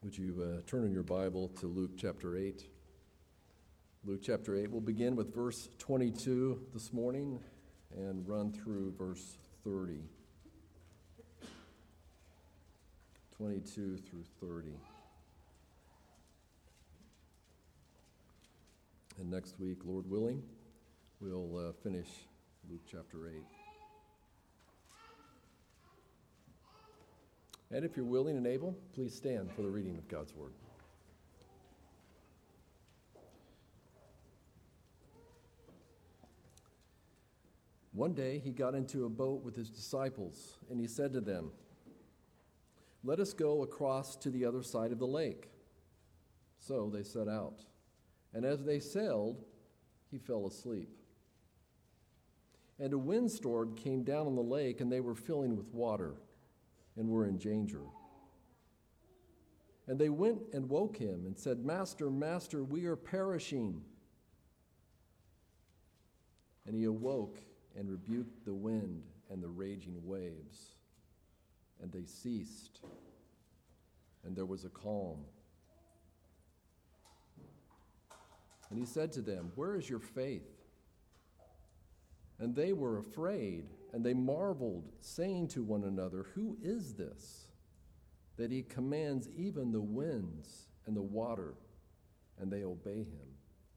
Would you turn in your Bible to Luke chapter 8? Luke chapter 8. We'll begin with verse 22 this morning and run through verse 30. 22 through 30. And next week, Lord willing, we'll finish Luke chapter 8. And if you're willing and able, please stand for the reading of God's Word. One day he got into a boat with his disciples, and he said to them, "Let us go across to the other side of the lake." So they set out, and as they sailed, he fell asleep. And a windstorm came down on the lake, and they were filling with water and were in danger. And they went and woke him and said, "Master, Master, we are perishing." And he awoke and rebuked the wind and the raging waves, and they ceased, and there was a calm. And he said to them, "Where is your faith?" And they were afraid, and they marveled, saying to one another, "Who is this, that he commands even the winds and the water, and they obey him?"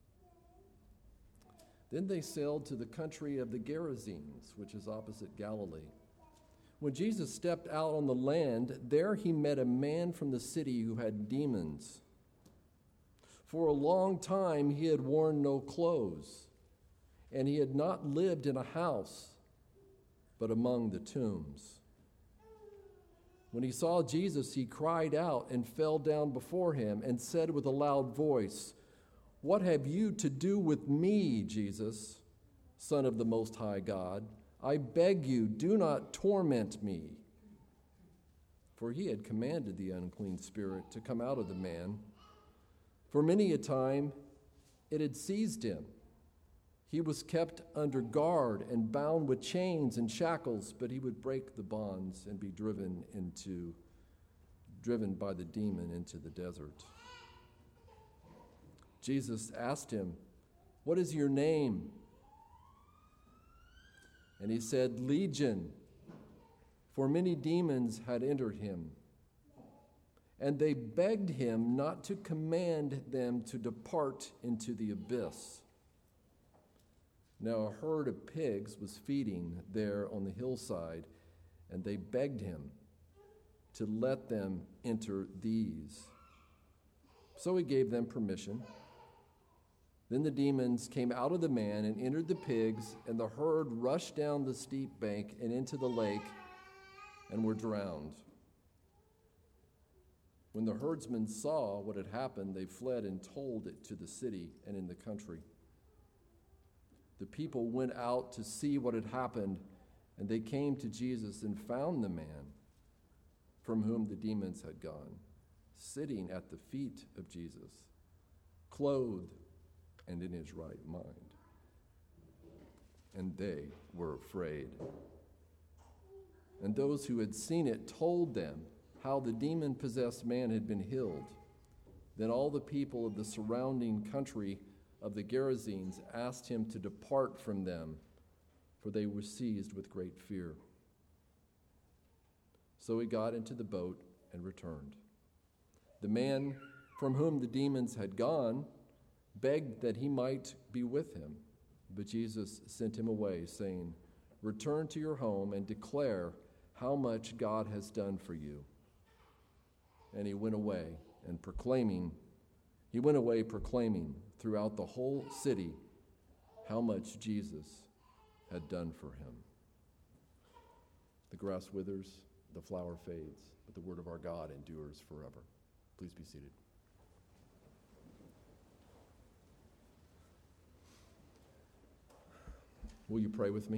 Then they sailed to the country of the Gerasenes, which is opposite Galilee. When Jesus stepped out on the land, there he met a man from the city who had demons. For a long time he had worn no clothes, and he had not lived in a house, but among the tombs. When he saw Jesus, he cried out and fell down before him and said with a loud voice, "What have you to do with me, Jesus, Son of the Most High God? I beg you, do not torment me." For he had commanded the unclean spirit to come out of the man. For many a time it had seized him. He was kept under guard and bound with chains and shackles, but he would break the bonds and be driven by the demon into the desert. Jesus asked him, "What is your name?" And he said, "Legion," for many demons had entered him. And they begged him not to command them to depart into the abyss. Now a herd of pigs was feeding there on the hillside, and they begged him to let them enter these. So he gave them permission. Then the demons came out of the man and entered the pigs, and the herd rushed down the steep bank and into the lake and were drowned. When the herdsmen saw what had happened, they fled and told it to the city and in the country. The people went out to see what had happened, and they came to Jesus and found the man from whom the demons had gone, sitting at the feet of Jesus, clothed and in his right mind. And they were afraid. And those who had seen it told them how the demon-possessed man had been healed. Then all the people of the surrounding country of the Gerasenes asked him to depart from them, for they were seized with great fear. So he got into the boat and returned. The man from whom the demons had gone begged that he might be with him, but Jesus sent him away, saying, "Return to your home and declare how much God has done for you." And he went away proclaiming throughout the whole city how much Jesus had done for him. The grass withers, the flower fades, but the word of our God endures forever. Please be seated. Will you pray with me?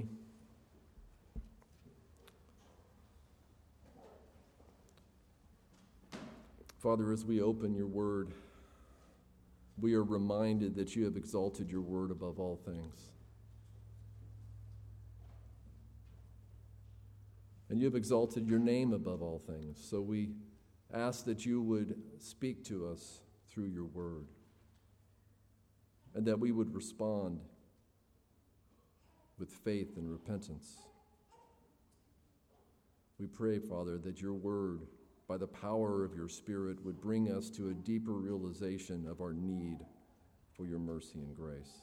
Father, as we open your word, we are reminded that you have exalted your word above all things. And you have exalted your name above all things. So we ask that you would speak to us through your word, and that we would respond with faith and repentance. We pray, Father, that your word, by the power of your Spirit, would bring us to a deeper realization of our need for your mercy and grace.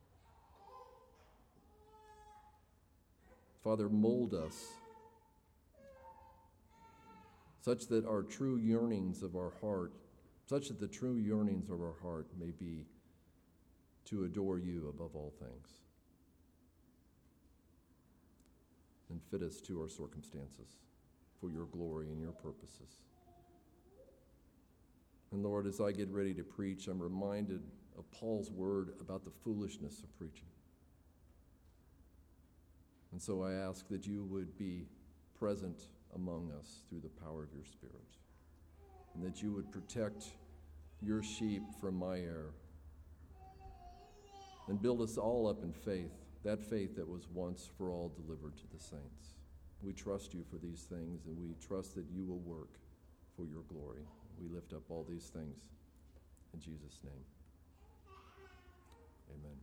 Father, mold us such that the true yearnings of our heart may be to adore you above all things, and fit us to our circumstances for your glory and your purposes. And Lord, as I get ready to preach, I'm reminded of Paul's word about the foolishness of preaching. And so I ask that you would be present among us through the power of your Spirit, and that you would protect your sheep from my error, and build us all up in faith, that faith that was once for all delivered to the saints. We trust you for these things, and we trust that you will work for your glory. We lift up all these things in Jesus' name. Amen.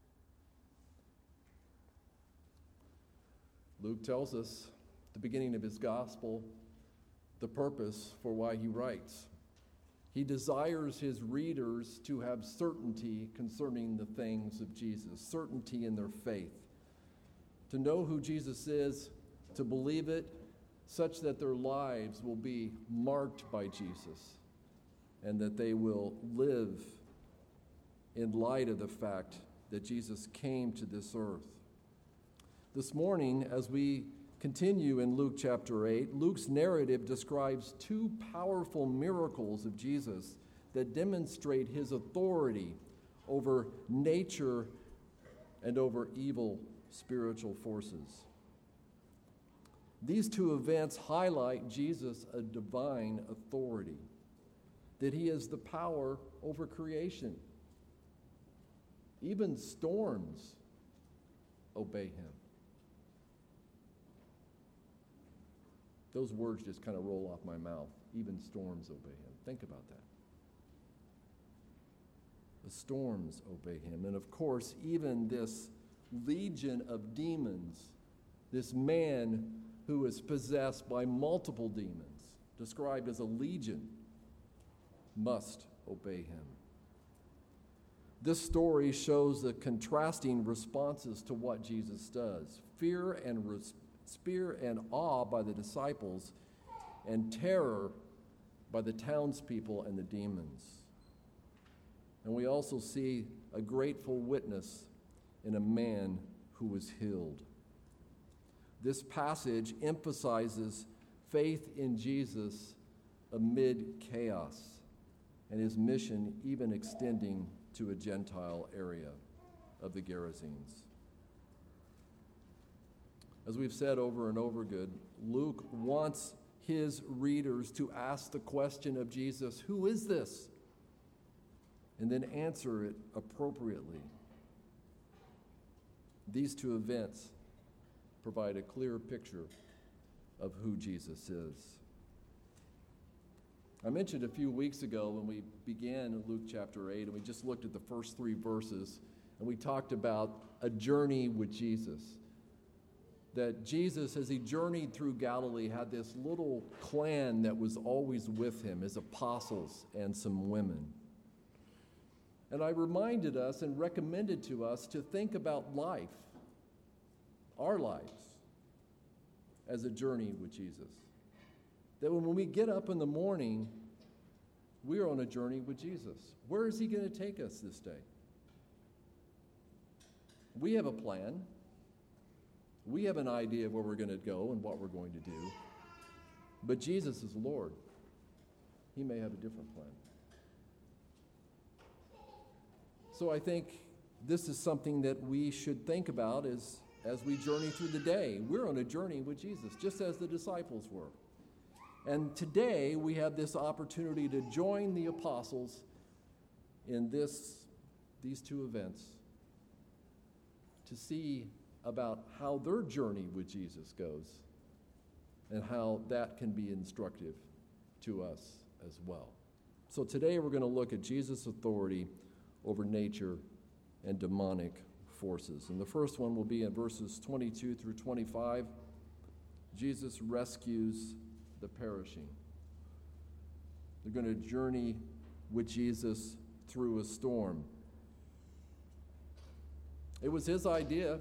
Luke tells us at the beginning of his gospel the purpose for why he writes. He desires his readers to have certainty concerning the things of Jesus, certainty in their faith, to know who Jesus is, to believe it, such that their lives will be marked by Jesus, and that they will live in light of the fact that Jesus came to this earth. This morning, as we continue in Luke chapter 8, Luke's narrative describes two powerful miracles of Jesus that demonstrate his authority over nature and over evil spiritual forces. These two events highlight Jesus' a divine authority, that he has the power over creation. Even storms obey him. Those words just kind of roll off my mouth. Even storms obey him. Think about that. The storms obey him. And of course, even this legion of demons, this man who is possessed by multiple demons, described as a legion, must obey him. This story shows the contrasting responses to what Jesus does. Fear and awe by the disciples, and terror by the townspeople and the demons. And we also see a grateful witness in a man who was healed. This passage emphasizes faith in Jesus amid chaos, and his mission even extending to a Gentile area of the Gerasenes. As we've said over and over again, Luke wants his readers to ask the question of Jesus, who is this? And then answer it appropriately. These two events provide a clear picture of who Jesus is. I mentioned a few weeks ago when we began Luke chapter 8, and we just looked at the first 3 verses, and we talked about a journey with Jesus. That Jesus, as he journeyed through Galilee, had this little clan that was always with him, his apostles and some women. And I reminded us and recommended to us to think about life, our lives, as a journey with Jesus. That when we get up in the morning, we are on a journey with Jesus. Where is he going to take us this day? We have a plan. We have an idea of where we're going to go and what we're going to do. But Jesus is Lord. He may have a different plan. So I think this is something that we should think about as we journey through the day. We're on a journey with Jesus, just as the disciples were. And today we have this opportunity to join the apostles in these two events, to see about how their journey with Jesus goes and how that can be instructive to us as well. So today we're going to look at Jesus' authority over nature and demonic forces. And the first one will be in verses 22 through 25. Jesus rescues the perishing. They're going to journey with Jesus through a storm. It was his idea.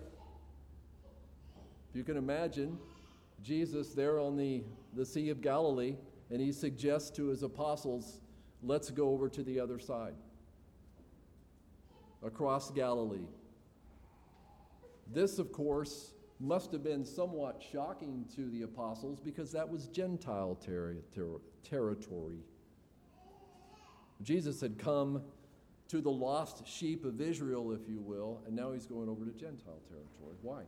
If you can imagine, Jesus there on the Sea of Galilee, and he suggests to his apostles, let's go over to the other side, across Galilee. This, of course, must have been somewhat shocking to the apostles because that was Gentile territory. Jesus had come to the lost sheep of Israel, if you will, and now he's going over to Gentile territory. Why?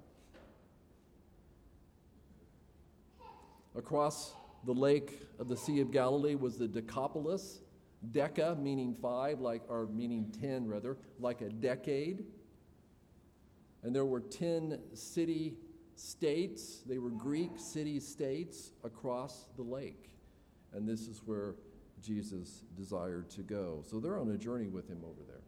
Across the lake of the Sea of Galilee was the Decapolis, Deca meaning 5, meaning 10 rather, like a decade. And there were 10 city-states, they were Greek city-states across the lake. And this is where Jesus desired to go. So they're on a journey with him over there.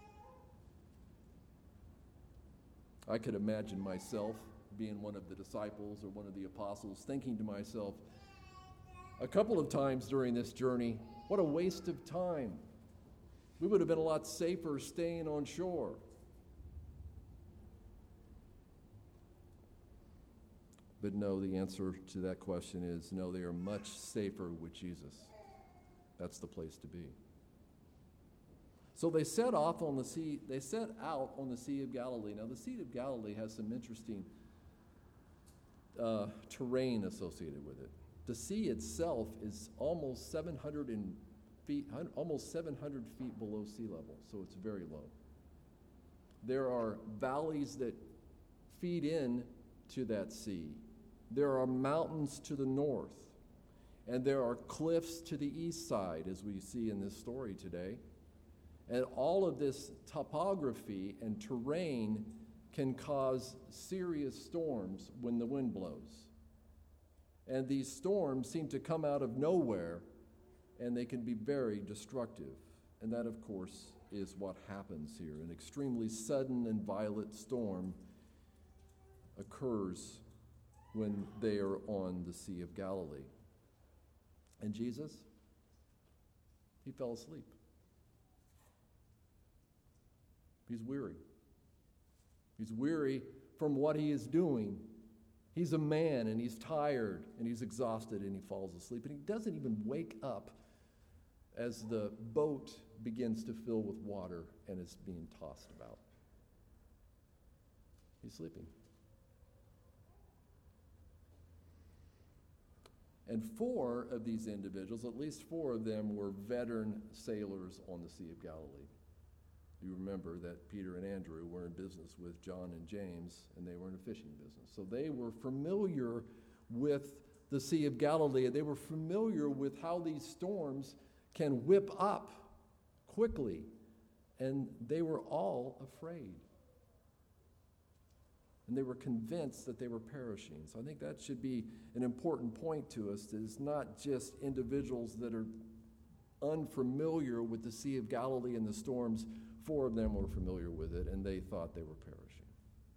I could imagine myself being one of the disciples or one of the apostles, thinking to myself a couple of times during this journey, what a waste of time. We would have been a lot safer staying on shore. But no, the answer to that question is no, they are much safer with Jesus. That's the place to be. So they set out on the Sea of Galilee. Now the Sea of Galilee has some interesting terrain associated with it. The sea itself is almost 700 feet below sea level, so it's very low. There are valleys that feed in to that sea. There are mountains to the north, and there are cliffs to the east side, as we see in this story today. And all of this topography and terrain can cause serious storms when the wind blows. And these storms seem to come out of nowhere, and they can be very destructive. And that, of course, is what happens here. An extremely sudden and violent storm occurs when they are on the Sea of Galilee. And Jesus, he fell asleep. He's weary. He's weary from what he is doing. He's a man, and he's tired, and he's exhausted, and he falls asleep. And he doesn't even wake up as the boat begins to fill with water and is being tossed about. He's sleeping. And 4 of these individuals, at least 4 of them, were veteran sailors on the Sea of Galilee. You remember that Peter and Andrew were in business with John and James, and they were in a fishing business. So they were familiar with the Sea of Galilee. They were familiar with how these storms can whip up quickly, and they were all afraid. And they were convinced that they were perishing. So I think that should be an important point to us. That it's not just individuals that are unfamiliar with the Sea of Galilee and the storms. 4 of them were familiar with it, and they thought they were perishing.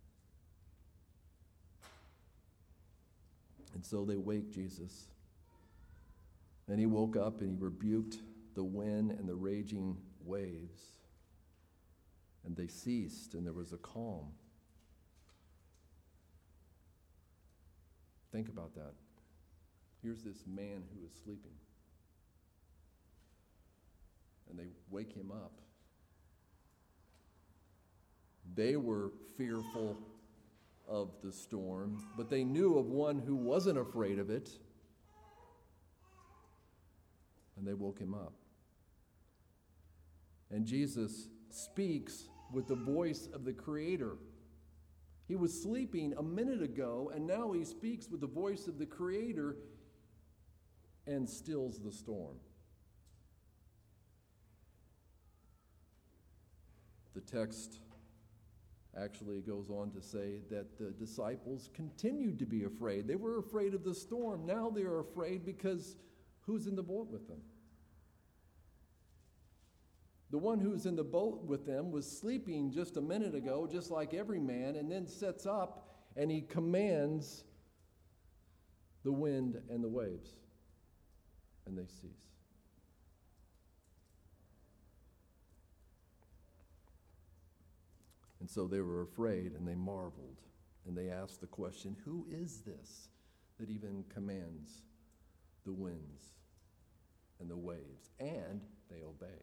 And so they wake Jesus. And he woke up and he rebuked the wind and the raging waves. And they ceased, and there was a calm. Think about that. Here's this man who is sleeping. And they wake him up. They were fearful of the storm, but they knew of one who wasn't afraid of it. And they woke him up. And Jesus speaks with the voice of the Creator. He was sleeping a minute ago, and now he speaks with the voice of the Creator and stills the storm. The text actually goes on to say that the disciples continued to be afraid. They were afraid of the storm. Now they are afraid because Who's in the boat with them? The one who's in the boat with them was sleeping just a minute ago, just like every man, and then sits up and he commands the wind and the waves, and they cease. And so they were afraid and they marveled, and they asked the question, who is this that even commands the winds and the waves? And they obey.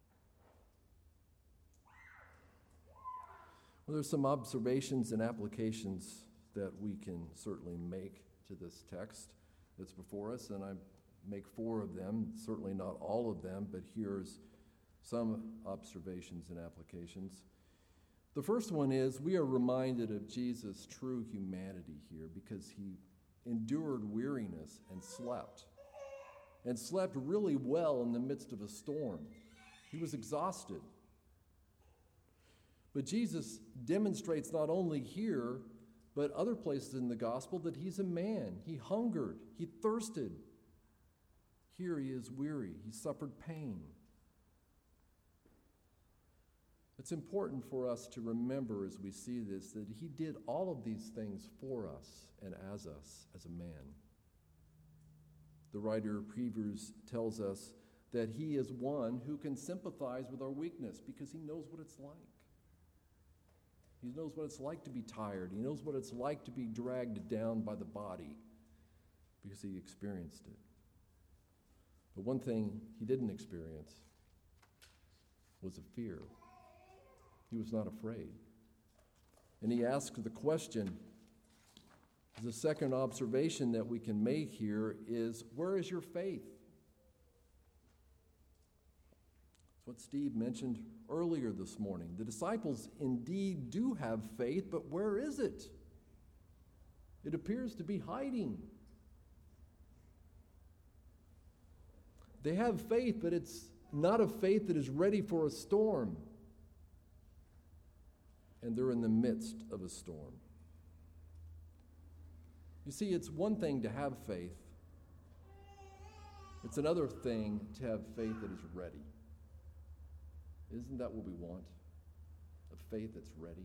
Well, there's some observations and applications that we can certainly make to this text that's before us, and I make 4 of them, certainly not all of them, but here's some observations and applications. The first one is we are reminded of Jesus' true humanity here because he endured weariness and slept really well in the midst of a storm. He was exhausted. But Jesus demonstrates not only here, but other places in the gospel that he's a man. He hungered, he thirsted. Here he is weary, he suffered pain. It's important for us to remember as we see this that he did all of these things for us and as us as a man. The writer of Hebrews tells us that he is one who can sympathize with our weakness because he knows what it's like. He knows what it's like to be tired. He knows what it's like to be dragged down by the body because he experienced it. But one thing he didn't experience was a fear. He was not afraid. And he asked the question, the second observation that we can make here is, where is your faith? That's what Steve mentioned earlier this morning. The disciples indeed do have faith, but where is it? It appears to be hiding. They have faith, but it's not a faith that is ready for a storm. And they're in the midst of a storm. You see, it's one thing to have faith. It's another thing to have faith that is ready. Isn't that what we want? A faith that's ready.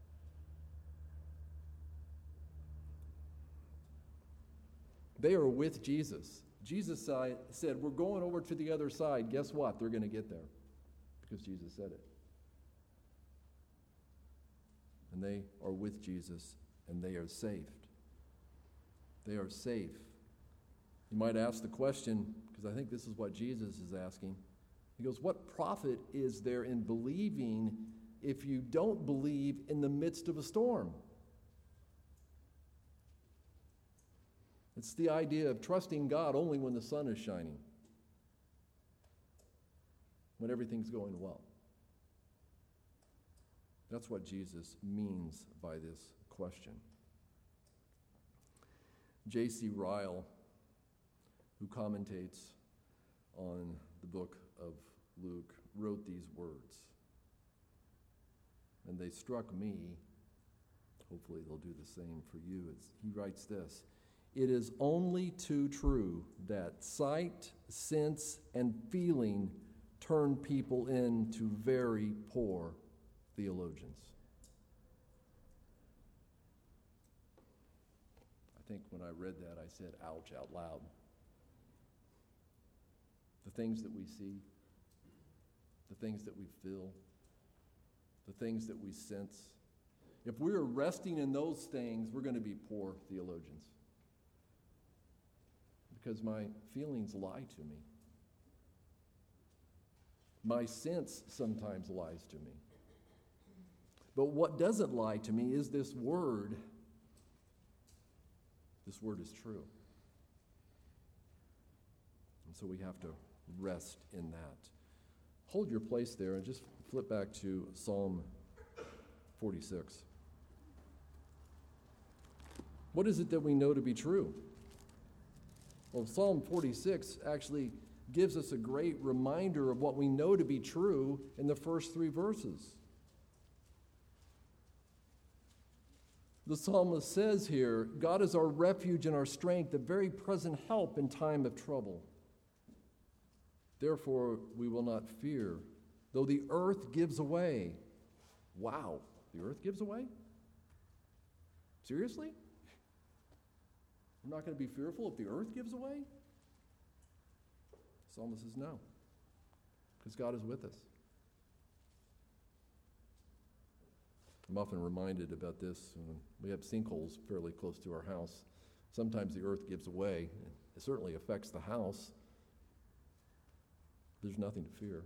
They are with Jesus. Jesus said, we're going over to the other side. Guess what? They're going to get there because Jesus said it. And they are with Jesus, and they are saved. They are safe. You might ask the question, because I think this is what Jesus is asking. He goes, what profit is there in believing if you don't believe in the midst of a storm? It's the idea of trusting God only when the sun is shining, when everything's going well. That's what Jesus means by this question. J.C. Ryle, who commentates on the book of Luke, wrote these words. And they struck me. Hopefully they'll do the same for you. He writes this: it is only too true that sight, sense, and feeling turn people into very poor theologians. I think when I read that, I said, ouch, out loud. The things that we see, the things that we feel, the things that we sense. If we're resting in those things, we're going to be poor theologians. Because my feelings lie to me. My sense sometimes lies to me. But what doesn't lie to me is this word. This word is true. And so we have to rest in that. Hold your place there and just flip back to Psalm 46. What is it that we know to be true? Well, Psalm 46 actually gives us a great reminder of what we know to be true in the first 3 verses. The psalmist says here, God is our refuge and our strength, a very present help in time of trouble. Therefore, we will not fear, though the earth gives away. Wow, the earth gives away? Seriously? I'm not going to be fearful if the earth gives away? The psalmist says no, because God is with us. I'm often reminded about this. We have sinkholes fairly close to our house. Sometimes the earth gives away. It certainly affects the house. There's nothing to fear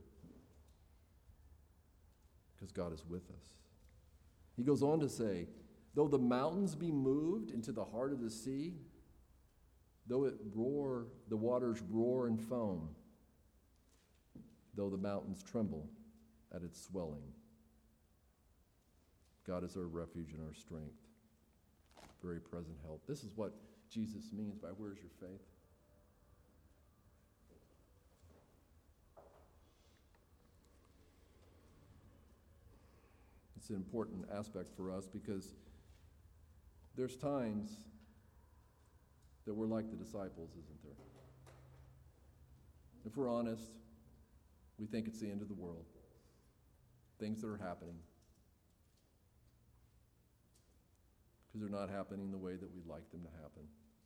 because God is with us. He goes on to say, though the mountains be moved into the heart of the sea, though the waters roar and foam, though the mountains tremble at its swelling. God is our refuge and our strength, very present help. This is what Jesus means by where's your faith? It's an important aspect for us because there's times that we're like the disciples, isn't there? If we're honest, we think it's the end of the world. Things that are happening. Because they're not happening the way that we'd like them to happen.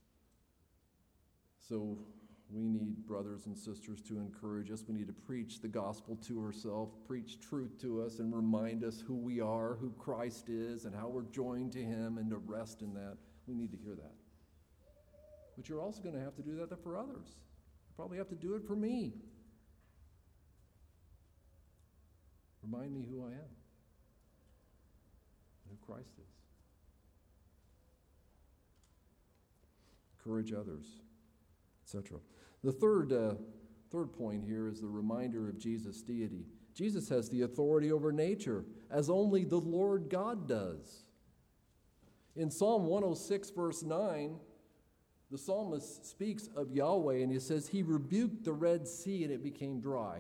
So we need brothers and sisters to encourage us. We need to preach the gospel to ourselves, preach truth to us, and remind us who we are, who Christ is, and how we're joined to him, and to rest in that. We need to hear that. But you're also going to have to do that for others. You probably have to do it for me. Remind me who I am, and who Christ is. Encourage others, etc. The third point here is the reminder of Jesus' deity. Jesus has the authority over nature, as only the Lord God does. In Psalm 106, verse 9, the psalmist speaks of Yahweh, and he says, he rebuked the Red Sea, and it became dry.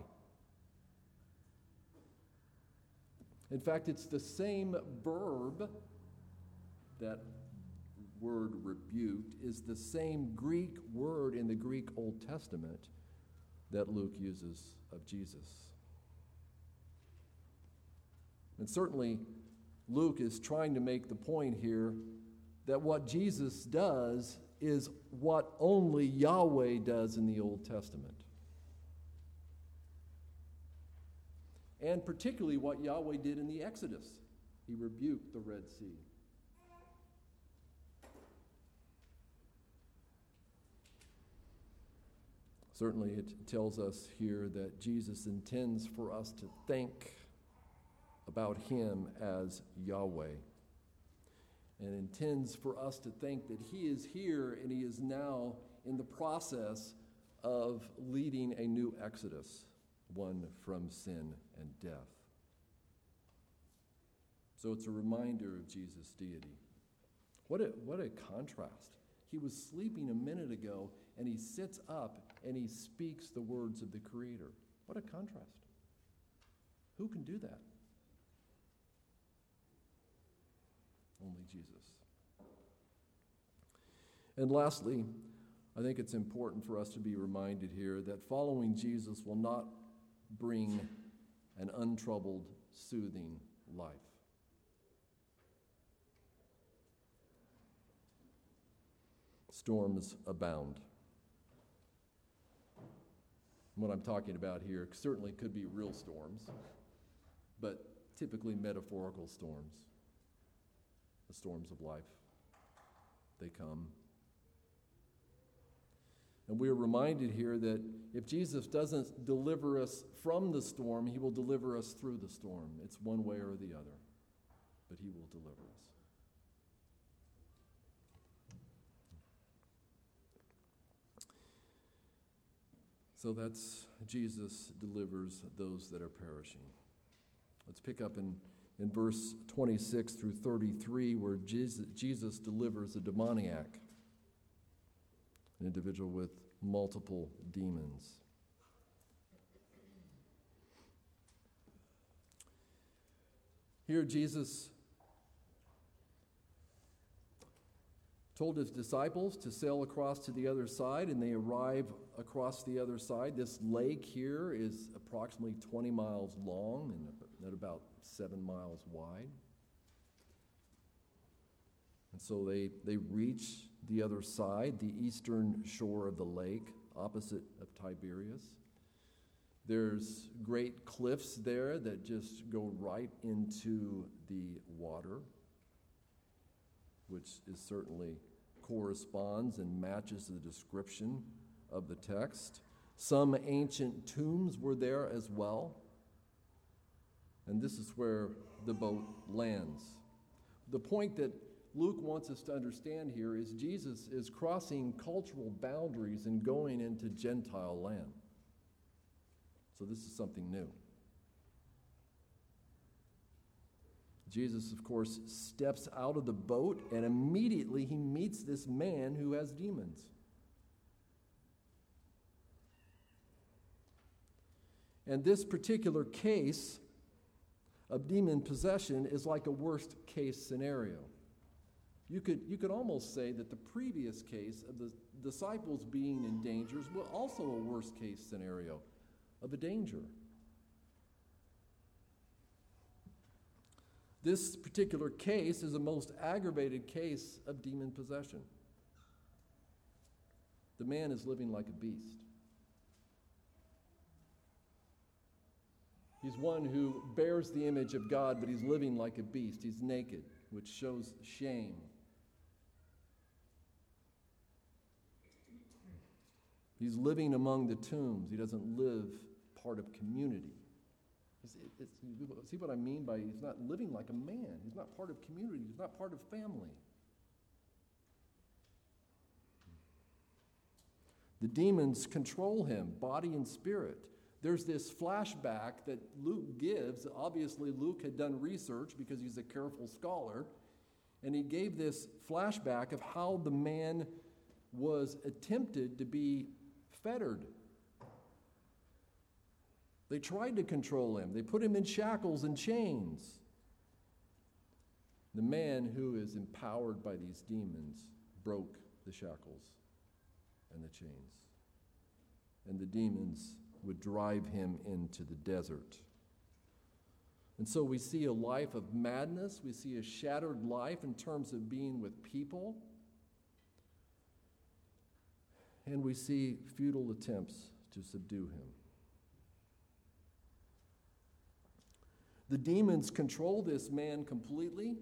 In fact, it's the same verb, that word rebuked is the same Greek word in the Greek Old Testament that Luke uses of Jesus. And certainly, Luke is trying to make the point here that what Jesus does is what only Yahweh does in the Old Testament. And particularly what Yahweh did in the Exodus. He rebuked the Red Sea. Certainly it tells us here that Jesus intends for us to think about him as Yahweh, and intends for us to think that he is here and he is now in the process of leading a new exodus, one from sin and death. So it's a reminder of Jesus' deity. What a contrast. He was sleeping a minute ago, and he sits up and he speaks the words of the Creator. What a contrast. Who can do that? Only Jesus. And lastly, I think it's important for us to be reminded here that following Jesus will not bring an untroubled, soothing life. Storms abound. What I'm talking about here certainly could be real storms, but typically metaphorical storms. The storms of life. They come. And we are reminded here that if Jesus doesn't deliver us from the storm, he will deliver us through the storm. It's one way or the other, but he will deliver us. So that's Jesus delivers those that are perishing. Let's pick up in verse 26 through 33, where Jesus delivers a demoniac, an individual with multiple demons. Here Jesus told his disciples to sail across to the other side, and they arrive across the other side. This lake here is approximately 20 miles long and about 7 miles wide. And so they reach the other side, the eastern shore of the lake, opposite of Tiberias. There's great cliffs there that just go right into the water, which is certainly corresponds and matches the description of the text. Some ancient tombs were there as well. And this is where the boat lands. The point that Luke wants us to understand here is Jesus is crossing cultural boundaries and going into Gentile land. So this is something new. Jesus, of course, steps out of the boat, and immediately he meets this man who has demons. And this particular case of demon possession is like a worst-case scenario. You could almost say that the previous case of the disciples being in danger was also a worst-case scenario of a danger. This particular case is the most aggravated case of demon possession. The man is living like a beast. He's one who bears the image of God, but he's living like a beast. He's naked, which shows shame. He's living among the tombs. He doesn't live part of community. See what I mean by he's not living like a man. He's not part of community. He's not part of family. The demons control him, body and spirit. There's this flashback that Luke gives. Obviously, Luke had done research because he's a careful scholar, and he gave this flashback of how the man was attempted to be fettered. They tried to control him. They put him in shackles and chains. The man who is empowered by these demons broke the shackles and the chains. And the demons would drive him into the desert. And so we see a life of madness. We see a shattered life in terms of being with people. And we see futile attempts to subdue him. The demons control this man completely,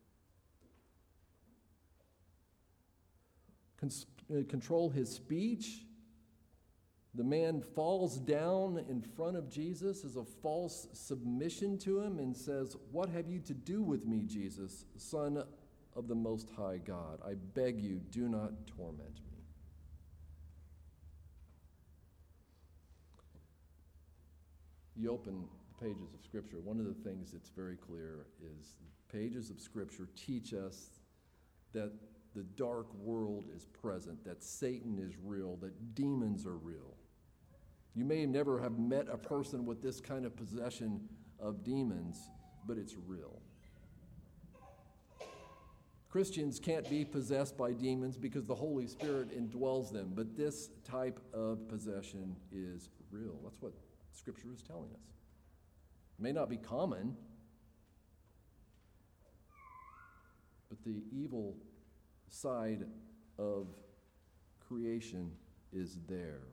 control his speech. The man falls down in front of Jesus as a false submission to him and says, "What have you to do with me, Jesus, Son of the Most High God? I beg you, do not torment me." You open pages of Scripture, one of the things that's very clear is pages of Scripture teach us that the dark world is present, that Satan is real, that demons are real. You may never have met a person with this kind of possession of demons, but it's real. Christians can't be possessed by demons because the Holy Spirit indwells them, but this type of possession is real. That's what Scripture is telling us. It may not be common, but the evil side of creation is there.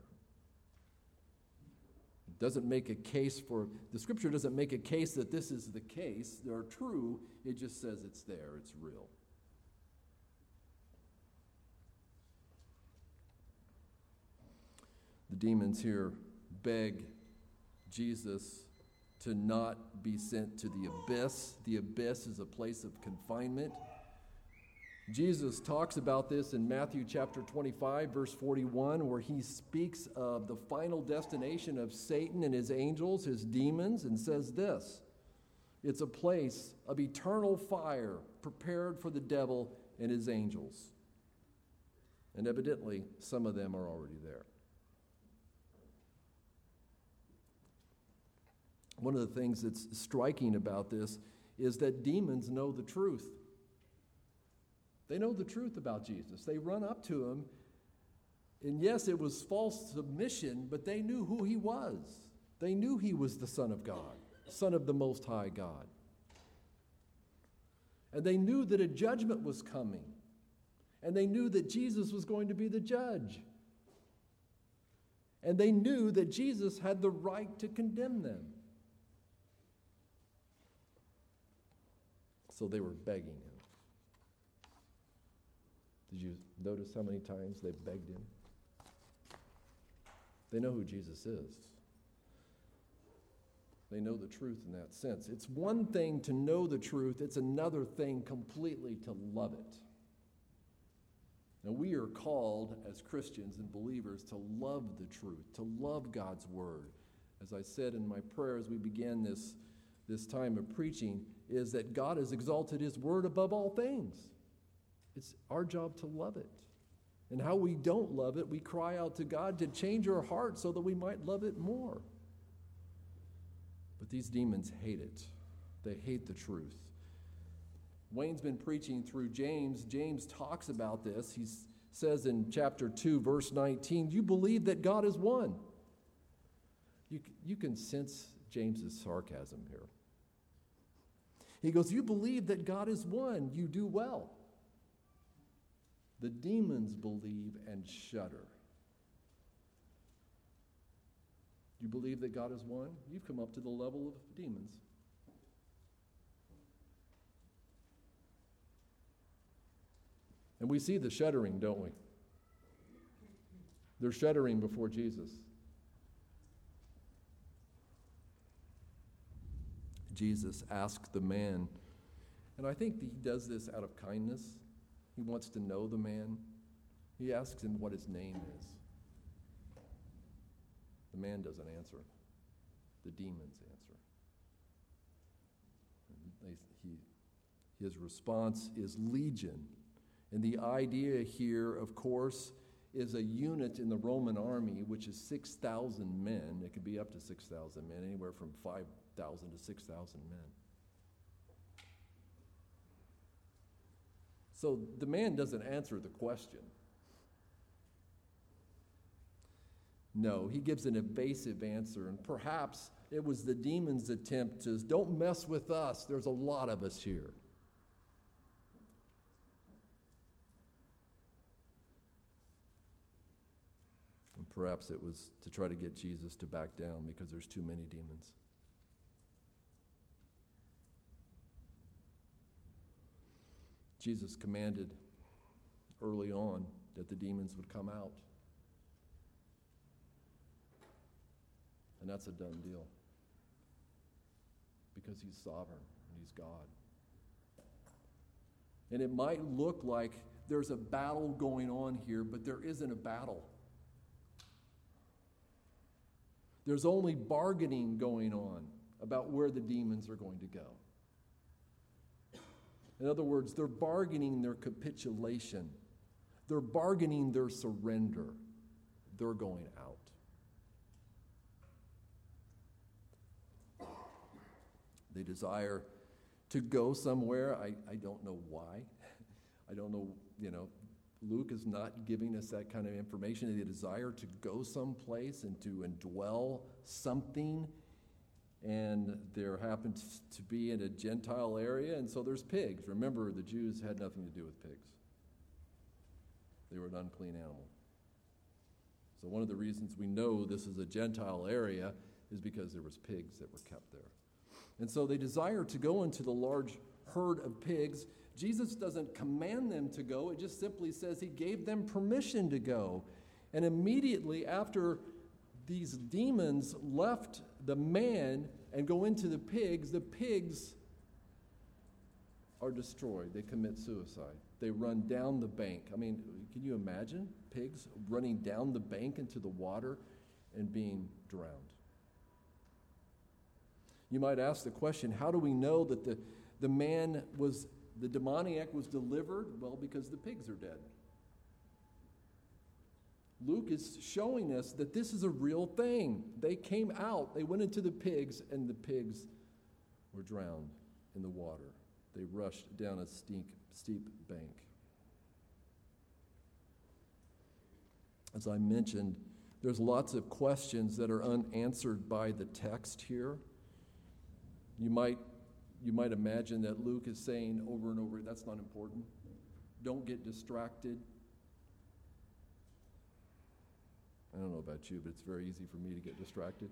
It doesn't make a case for, the Scripture doesn't make a case that this is the case. They're true. It just says it's there. It's real. The demons here beg Jesus to not be sent to the abyss. The abyss is a place of confinement. Jesus talks about this in Matthew chapter 25, verse 41, where he speaks of the final destination of Satan and his angels, his demons, and says this: it's a place of eternal fire prepared for the devil and his angels. And evidently, some of them are already there. One of the things that's striking about this is that demons know the truth. They know the truth about Jesus. They run up to him, and yes, it was false submission, but they knew who he was. They knew he was the Son of God, Son of the Most High God. And they knew that a judgment was coming. And they knew that Jesus was going to be the judge. And they knew that Jesus had the right to condemn them. So they were begging him. Did you notice how many times they begged him? They know who Jesus is. They know the truth in that sense. It's one thing to know the truth. It's another thing completely to love it. Now, we are called as Christians and believers to love the truth, to love God's word. As I said in my prayer as we began this time of preaching, is that God has exalted his word above all things. It's our job to love it. And how we don't love it, we cry out to God to change our heart so that we might love it more. But these demons hate it. They hate the truth. Wayne's been preaching through James. James talks about this. He says in chapter 2, verse 19, you believe that God is one. You can sense James's sarcasm here. He goes, you believe that God is one. You do well. The demons believe and shudder. You believe that God is one? You've come up to the level of demons. And we see the shuddering, don't we? They're shuddering before Jesus. Jesus asked the man, and I think he does this out of kindness. He wants to know the man. He asks him what his name is. The man doesn't answer. The demons answer. His response is legion. And the idea here, of course, is a unit in the Roman army, which is 6,000 men. It could be up to 6,000 men, anywhere from 5,000 to 6,000 men. So the man doesn't answer the question. No, he gives an evasive answer, and perhaps it was the demon's attempt to, don't mess with us, there's a lot of us here. And perhaps it was to try to get Jesus to back down because there's too many demons. Jesus commanded early on that the demons would come out. And that's a done deal. Because he's sovereign and he's God. And it might look like there's a battle going on here, but there isn't a battle. There's only bargaining going on about where the demons are going to go. In other words, they're bargaining their capitulation. They're bargaining their surrender. They're going out. They desire to go somewhere. I don't know why. I don't know, Luke is not giving us that kind of information. They desire to go someplace and to indwell something. And there happens to be in a Gentile area, and so there's pigs. Remember, the Jews had nothing to do with pigs. They were an unclean animal. So one of the reasons we know this is a Gentile area is because there was pigs that were kept there. And so they desire to go into the large herd of pigs. Jesus doesn't command them to go. It just simply says he gave them permission to go. And immediately after these demons left the man and go into the pigs are destroyed. They commit suicide. They run down the bank. I mean, can you imagine pigs running down the bank into the water and being drowned? You might ask the question, how do we know that the demoniac was delivered? Well, because the pigs are dead. Luke is showing us that this is a real thing. They came out, they went into the pigs, and the pigs were drowned in the water. They rushed down a steep bank. As I mentioned, there's lots of questions that are unanswered by the text here. You might imagine that Luke is saying over and over, that's not important. Don't get distracted. I don't know about you, but it's very easy for me to get distracted.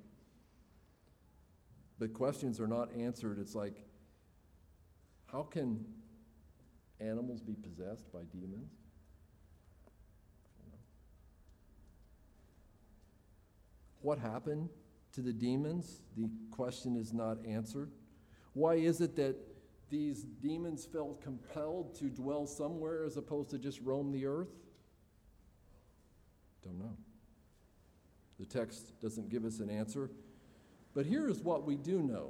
But questions are not answered. It's like, how can animals be possessed by demons? What happened to the demons? The question is not answered. Why is it that these demons felt compelled to dwell somewhere as opposed to just roam the earth? Don't know. The text doesn't give us an answer. But here is what we do know.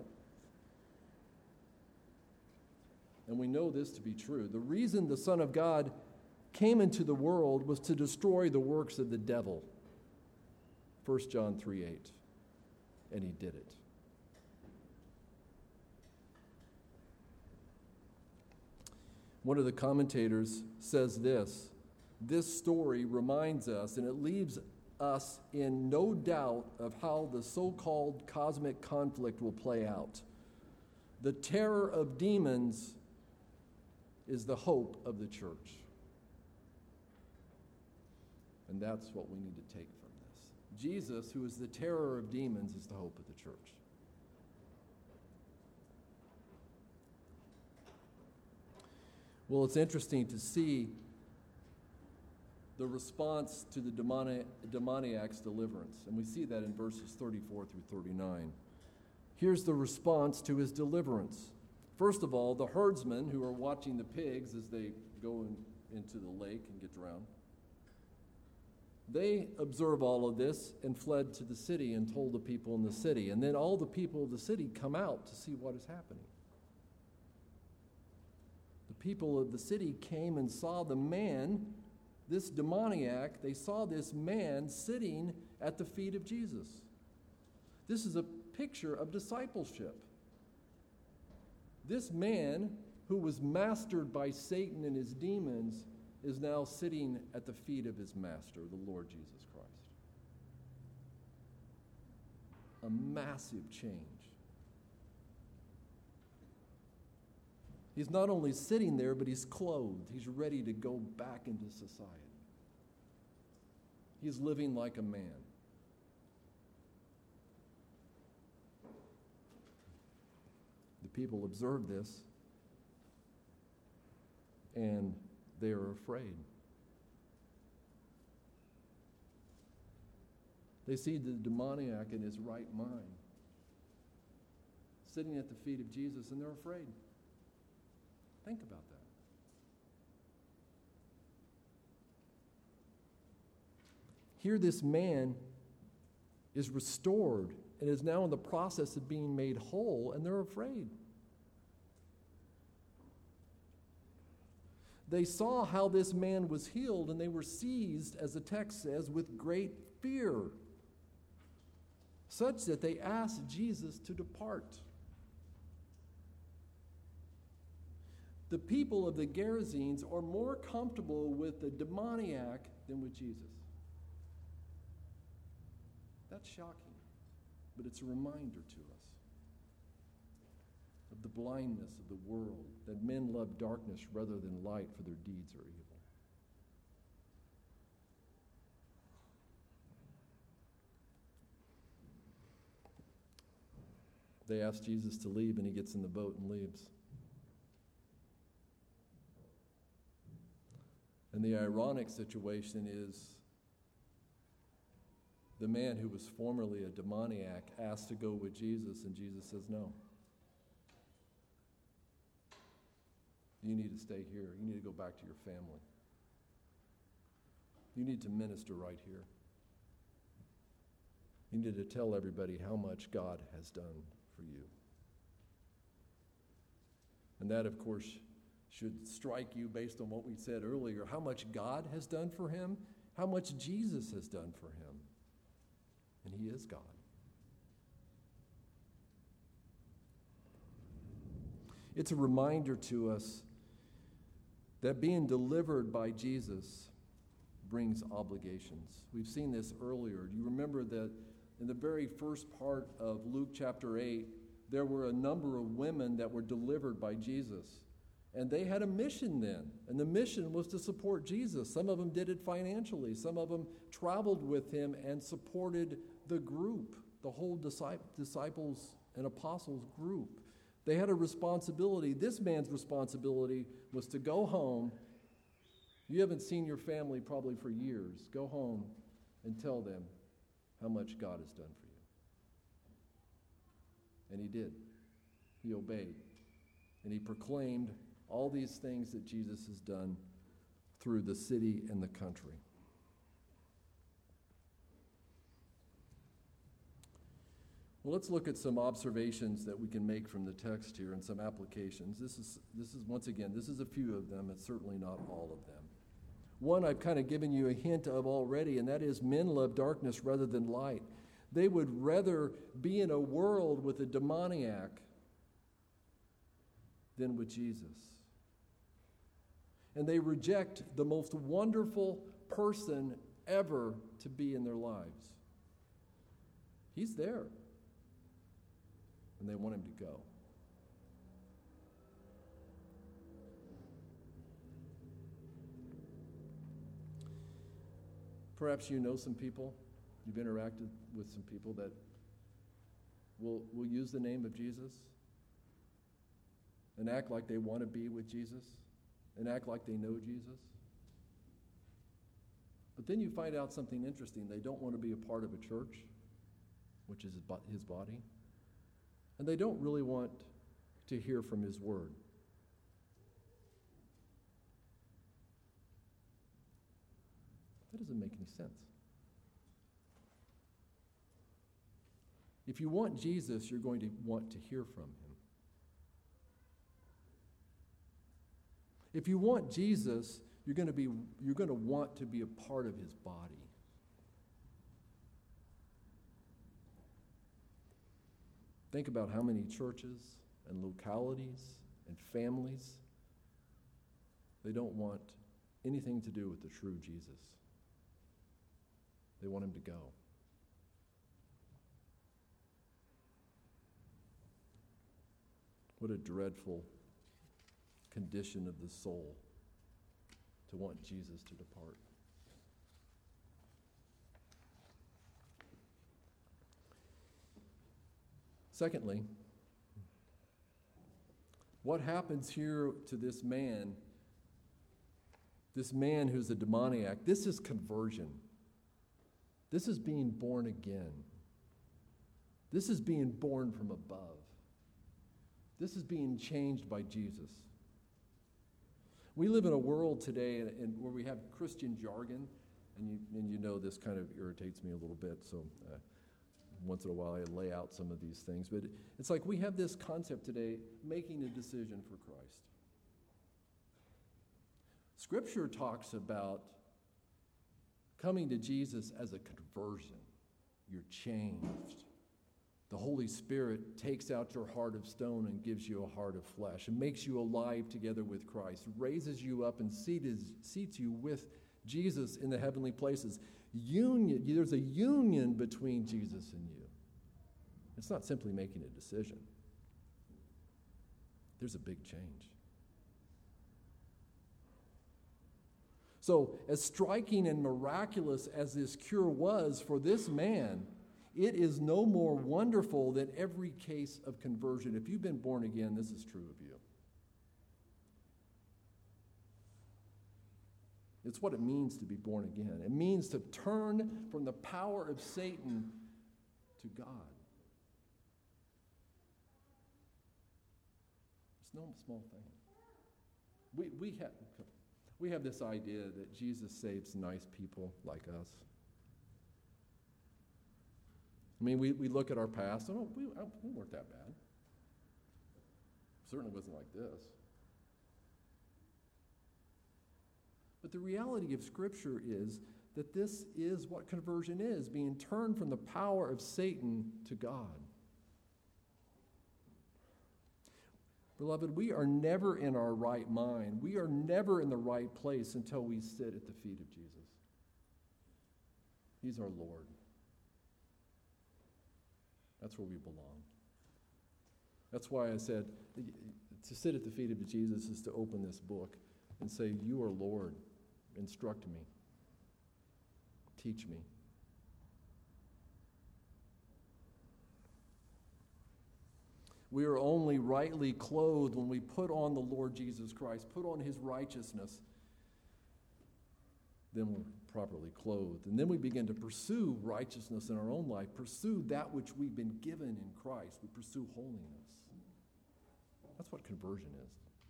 And we know this to be true. The reason the Son of God came into the world was to destroy the works of the devil. 1 John 3:8. And he did it. One of the commentators says this story reminds us, and it leaves us in no doubt of how the so-called cosmic conflict will play out. The terror of demons is the hope of the church. And that's what we need to take from this. Jesus, who is the terror of demons, is the hope of the church. Well, it's interesting to see the response to the demoniac's deliverance. And we see that in verses 34 through 39. Here's the response to his deliverance. First of all, the herdsmen who are watching the pigs as they go into the lake and get drowned, they observe all of this and fled to the city and told the people in the city. And then all the people of the city come out to see what is happening. The people of the city came and saw the man, this demoniac, they saw this man sitting at the feet of Jesus. This is a picture of discipleship. This man who was mastered by Satan and his demons is now sitting at the feet of his master, the Lord Jesus Christ. A massive change. He's not only sitting there, but he's clothed. He's ready to go back into society. He's living like a man. The people observe this, and they are afraid. They see the demoniac in his right mind, sitting at the feet of Jesus, and they're afraid. Think about that. Here, this man is restored and is now in the process of being made whole, and they're afraid. They saw how this man was healed, and they were seized, as the text says, with great fear, such that they asked Jesus to depart. The people of the Gerasenes are more comfortable with the demoniac than with Jesus. That's shocking, but it's a reminder to us of the blindness of the world, that men love darkness rather than light, for their deeds are evil. They ask Jesus to leave, and he gets in the boat and leaves. And the ironic situation is the man who was formerly a demoniac asked to go with Jesus, and Jesus says no. You need to stay here. You need to go back to your family. You need to minister right here. You need to tell everybody how much God has done for you. And that, of course, should strike you based on what we said earlier, how much God has done for him, how much Jesus has done for him. And he is God. It's a reminder to us that being delivered by Jesus, brings obligations. We've seen this earlier. Do you remember that in the very first part of Luke chapter 8, there were a number of women that were delivered by Jesus. And they had a mission then. And the mission was to support Jesus. Some of them did it financially. Some of them traveled with him and supported the group, the whole disciples and apostles group. They had a responsibility. This man's responsibility was to go home. You haven't seen your family probably for years. Go home and tell them how much God has done for you. And he did. He obeyed. And he proclaimed all these things that Jesus has done through the city and the country. Well, let's look at some observations that we can make from the text here and some applications. This is once again, this is a few of them. It's certainly not all of them. One I've kind of given you a hint of already, and that is men love darkness rather than light. They would rather be in a world with a demoniac than with Jesus. And they reject the most wonderful person ever to be in their lives. He's there. And they want him to go. Perhaps you know some people, you've interacted with some people that will use the name of Jesus and act like they want to be with Jesus and act like they know Jesus. But then you find out something interesting. They don't want to be a part of a church, which is his body, and they don't really want to hear from his word. That doesn't make any sense. If you want Jesus, you're going to want to hear from him. If you want Jesus, you're going to want to be a part of his body. Think about how many churches and localities and families, they don't want anything to do with the true Jesus. They want him to go. What a dreadful condition of the soul to want Jesus to depart. Secondly, what happens here to this man who's a demoniac? This is conversion. This is being born again. This is being born from above. This is being changed by Jesus. We live in a world today where we have Christian jargon, and you know this kind of irritates me a little bit, so once in a while I lay out some of these things. But it's like we have this concept today, making a decision for Christ. Scripture talks about coming to Jesus as a conversion. You're changed. The Holy Spirit takes out your heart of stone and gives you a heart of flesh and makes you alive together with Christ, raises you up and seats you with Jesus in the heavenly places. There's a union between Jesus and you. It's not simply making a decision. There's a big change. So, as striking and miraculous as this cure was for this man, it is no more wonderful than every case of conversion. If you've been born again, this is true of you. It's what it means to be born again. It means to turn from the power of Satan to God. It's no small thing. We have this idea that Jesus saves nice people like us. I mean, we look at our past, and we weren't that bad. Certainly wasn't like this. But the reality of Scripture is that this is what conversion is, being turned from the power of Satan to God. Beloved, we are never in our right mind. We are never in the right place until we sit at the feet of Jesus. He's our Lord. That's where we belong. That's why I said to sit at the feet of Jesus is to open this book and say, you are Lord. Instruct me. Teach me. We are only rightly clothed when we put on the Lord Jesus Christ, put on his righteousness. Then we're properly clothed. And then we begin to pursue righteousness in our own life, pursue that which we've been given in Christ. We pursue holiness. That's what conversion is.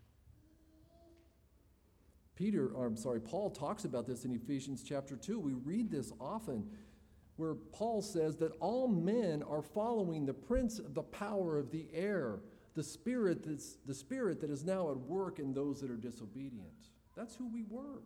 Paul talks about this in Ephesians chapter 2. We read this often, where Paul says that all men are following the prince of the power of the air, the spirit that is now at work in those that are disobedient. That's who we were.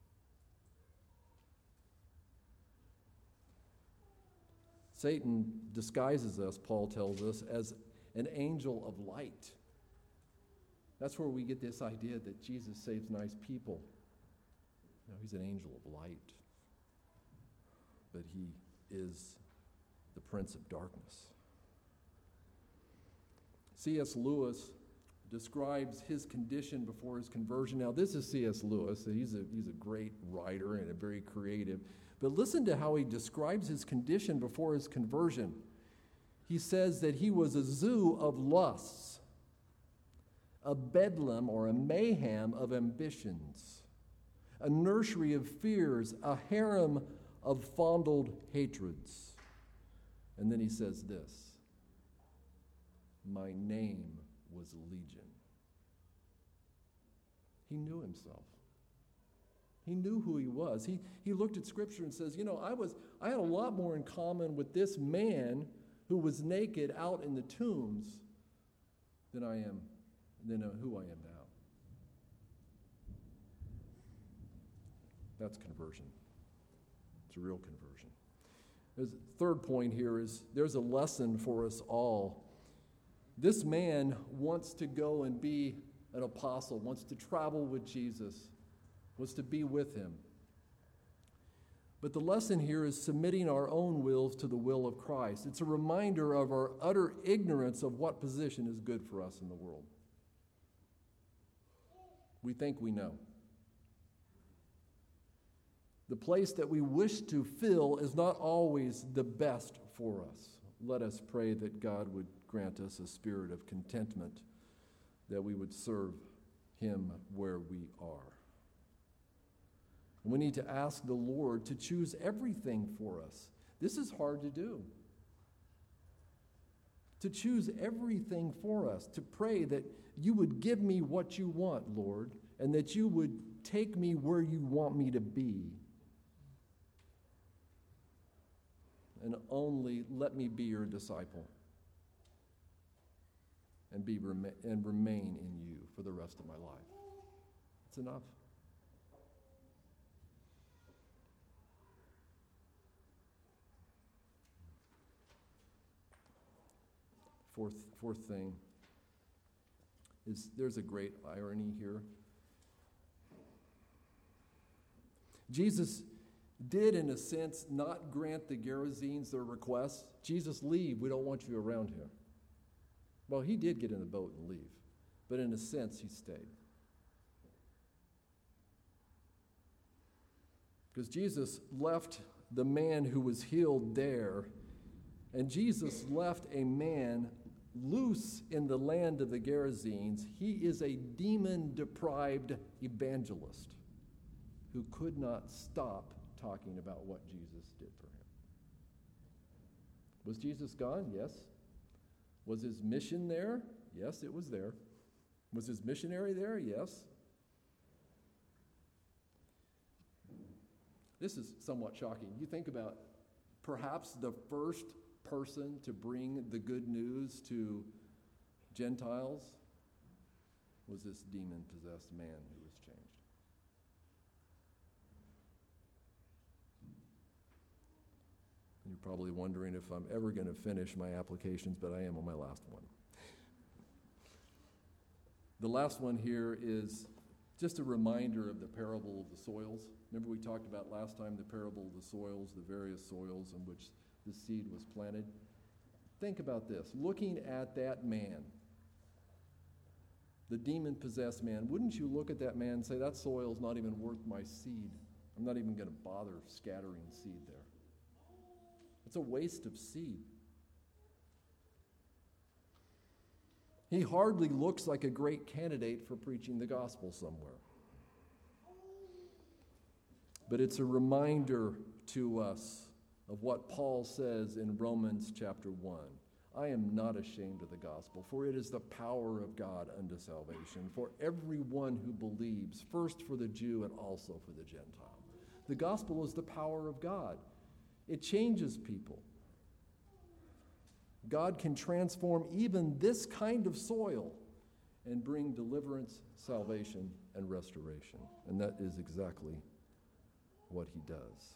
Satan disguises us, Paul tells us, as an angel of light. That's where we get this idea that Jesus saves nice people. No, he's an angel of light. But he is the prince of darkness. C.S. Lewis describes his condition before his conversion. Now, this is C.S. Lewis. He's a great writer and a very creative. But listen to how he describes his condition before his conversion. He says that he was a zoo of lusts, a bedlam or a mayhem of ambitions, a nursery of fears, a harem of fondled hatreds. And then he says this, my name was Legion. He knew himself. He knew who he was. He looked at Scripture and says, I had a lot more in common with this man who was naked out in the tombs than who I am now. That's conversion. It's a real conversion. The third point here is there's a lesson for us all. This man wants to go and be an apostle, wants to travel with Jesus, wants to be with him. But the lesson here is submitting our own wills to the will of Christ. It's a reminder of our utter ignorance of what position is good for us in the world. We think we know. The place that we wish to fill is not always the best for us. Let us pray that God would grant us a spirit of contentment, that we would serve him where we are. We need to ask the Lord to choose everything for us. This is hard to do. To choose everything for us, to pray that you would give me what you want, Lord, and that you would take me where you want me to be. And only let me be your disciple and remain in you for the rest of my life. It's enough. Fourth thing is there's a great irony here. Jesus did, in a sense, not grant the Gerasenes their request. Jesus, leave. We don't want you around here. Well, he did get in the boat and leave, but in a sense, he stayed. Because Jesus left the man who was healed there, and Jesus left a man loose in the land of the Gerasenes. He is a demon-deprived evangelist who could not stop talking about what Jesus did for him. Was Jesus gone? Yes. Was his mission there? Yes, it was there. Was his missionary there? Yes. This is somewhat shocking. You think about perhaps the first person to bring the good news to Gentiles was this demon-possessed man who was changed. You're probably wondering if I'm ever going to finish my applications, but I am on my last one. The last one here is Just a reminder of the parable of the soils. Remember we talked about last time the parable of the soils, the various soils in which the seed was planted. Think about this. Looking at that man, the demon-possessed man, wouldn't you look at that man and say, that soil's not even worth my seed? I'm not even going to bother scattering seed there. It's a waste of seed. He hardly looks like a great candidate for preaching the gospel somewhere. But it's a reminder to us of what Paul says in Romans chapter 1. I am not ashamed of the gospel, for it is the power of God unto salvation for everyone who believes, first for the Jew and also for the Gentile. The gospel is the power of God. It changes people. God can transform even this kind of soil and bring deliverance, salvation, and restoration. And that is exactly what he does.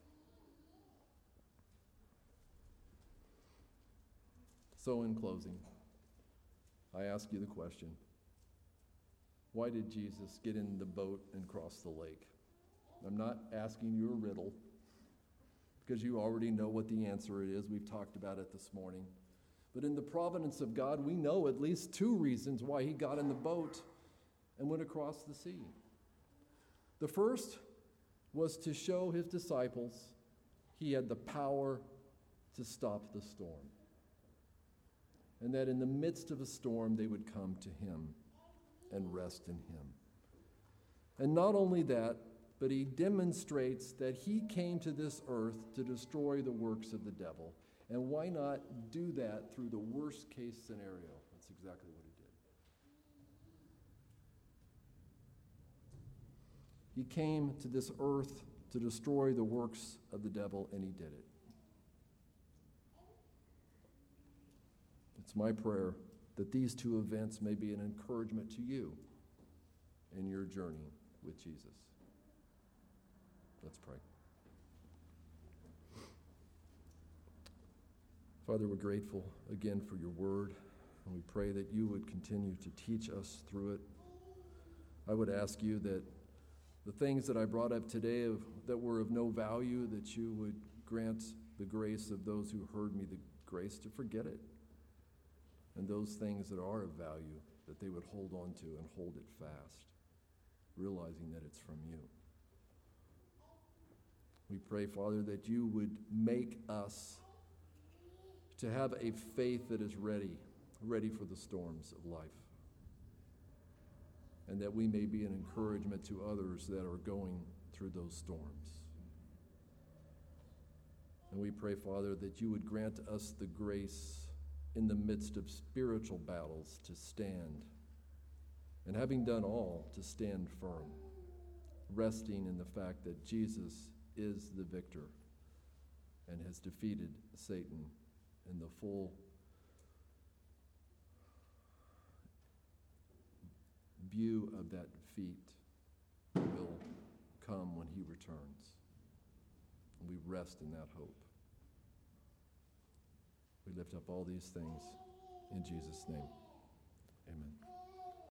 So in closing, I ask you the question, why did Jesus get in the boat and cross the lake? I'm not asking you a riddle, because you already know what the answer it is. We've talked about it this morning. But in the providence of God, we know at least two reasons why he got in the boat and went across the sea. The first was to show his disciples he had the power to stop the storm, and that in the midst of a storm, they would come to him and rest in him. And not only that, but he demonstrates that he came to this earth to destroy the works of the devil. And why not do that through the worst case scenario? That's exactly what he did. He came to this earth to destroy the works of the devil, and he did it. It's my prayer that these two events may be an encouragement to you in your journey with Jesus. Let's pray. Father, we're grateful again for your word, and we pray that you would continue to teach us through it. I would ask you that the things that I brought up today that were of no value, that you would grant the grace of those who heard me the grace to forget it. And those things that are of value, that they would hold on to and hold it fast, realizing that it's from you. We pray, Father, that you would make us to have a faith that is ready for the storms of life, and that we may be an encouragement to others that are going through those storms. And we pray, Father, that you would grant us the grace in the midst of spiritual battles to stand, and having done all, to stand firm, resting in the fact that Jesus is the victor and has defeated Satan, and the full view of that defeat will come when he returns. And we rest in that hope. We lift up all these things in Jesus' name. Amen.